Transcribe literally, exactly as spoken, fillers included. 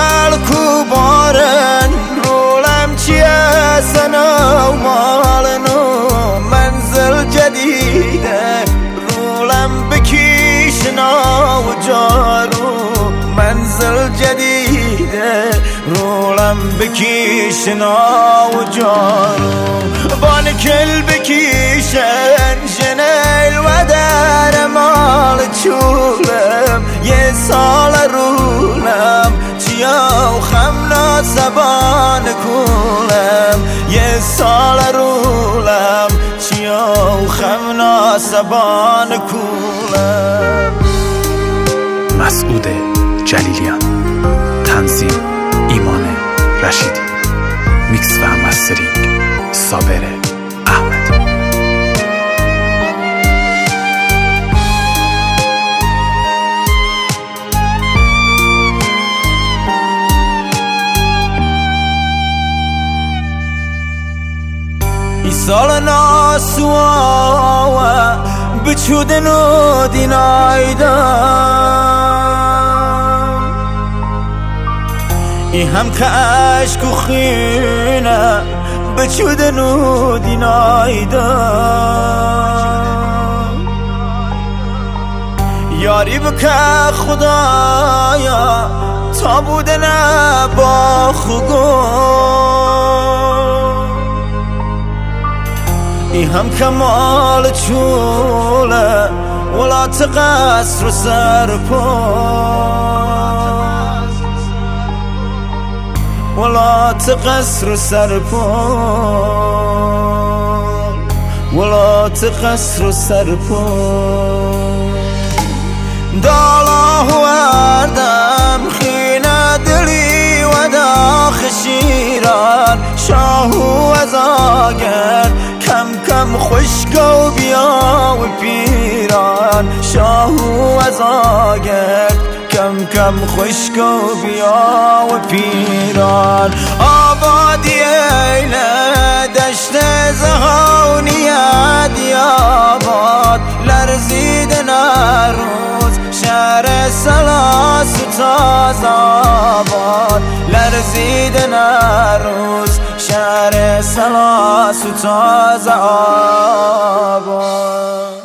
خلقو بارن رولم چیه سنا و مالنو منزل جدیده رولم بکیشنا و جارو منزل جدیده رولم بکیشنا و جارو بان کل بکیشن جنیل و در مال چولم یه سال رولم چیا و خمنا زبان کولم یه سال رولم چیا و خمنا زبان کولم. مسعود جلیلیان، تنظیم ایمان رشیدی، میکس و مسترینگ صابر احمد. ای سال ناسوا بچودن و دینایدم ای هم که عشق و خینه بچودن و دینایدم یاری بکه خدایا تا بودن با خوگم ای هم کمال چوله ولا تقصر سر پا ولا تقصر سر پا ولا تقصر سر پا دالا وردم خینه دلی و داخ شیران شاهو از آگر کم کم خشکو بیا و پیران شاهو از آگر کم کم خشکو بیا و پیران آبادی ایله دشت زهونیه دیاباد لرزیدن روز شهر سلاس و تاز آباد لرزیدن روز شهر سلاس و تاز آباد.